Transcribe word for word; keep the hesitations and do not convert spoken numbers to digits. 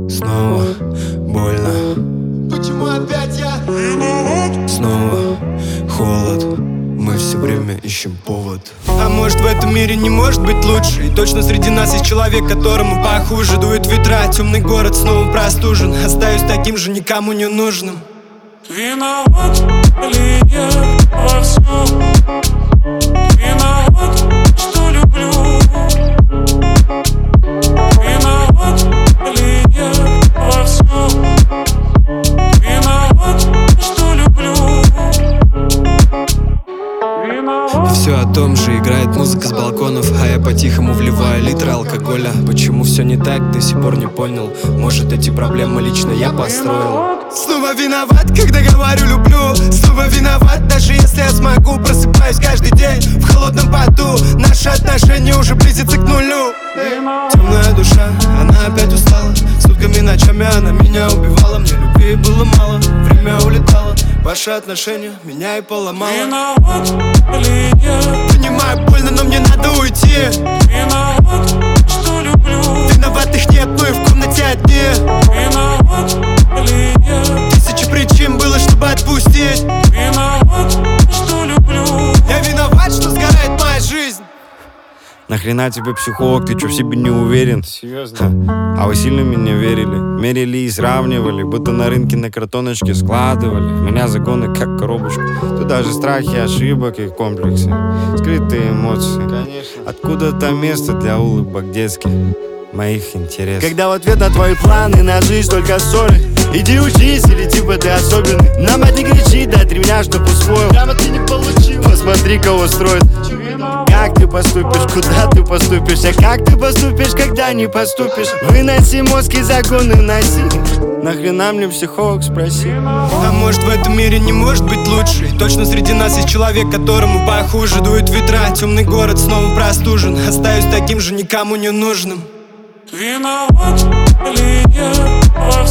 Снова больно. Почему опять я? Снова холод. Мы все время ищем повод. А может, в этом мире не может быть лучше? И точно среди нас есть человек, которому похуже. Дует ветра, темный город снова простужен. Остаюсь таким же, никому не нужным. Виноват ли я во всем? Виноват, что люблю. Виноват ли я во всем? Виноват, что люблю. Виноват. Все о том же, играет музыка с балконов, а я по-тихому вливаю литры алкоголя. Почему все не так, до сих пор не понял. Может, эти проблемы лично я построил. Снова виноват, когда говорю люблю. Снова виноват, даже если я смогу. Просыпаюсь каждый день в холодном поту. Наши отношения уже близятся к нулю. Темная душа, она опять устала. Сутками, ночами она меня убивала. Мне любви было мало, время улетало. Ваши отношения меня и поломало. Виноват ли я? Понимаю, больно, но мне надо уйти. Виноват, что люблю. Виноватых нет, мы в комнате одни. Виноват ли я? Тысячи причин было, чтобы отпустить. Виноват, что люблю. Я виноват, что сгорает моя жизнь. Нахрена тебе психолог, ты чё в себе не уверен? Серьезно? А вы сильно меня верили? Мерили и сравнивали, будто на рынке на картоночке складывали. В меня загоны как коробочку. Тут даже страхи, ошибок и комплексы. Скрытые эмоции. Конечно. Откуда-то место для улыбок детских, моих интересов. Когда в ответ на твои планы на жизнь только ссоры. Иди учись, или типа ты особенный. На мать не кричи, дай три меня, чтоб усвоил. Прямо ты не получил. Посмотри, кого строит. Как ты поступишь, куда ты поступишь? А как ты поступишь, когда не поступишь? Выноси мозг и законы носи. Нахрена мне психолог, спроси. А может, в этом мире не может быть лучше? И точно среди нас есть человек, которому похуже. Дует ветра, темный город снова простужен. Остаюсь таким же, никому не нужным. Виноват ли я во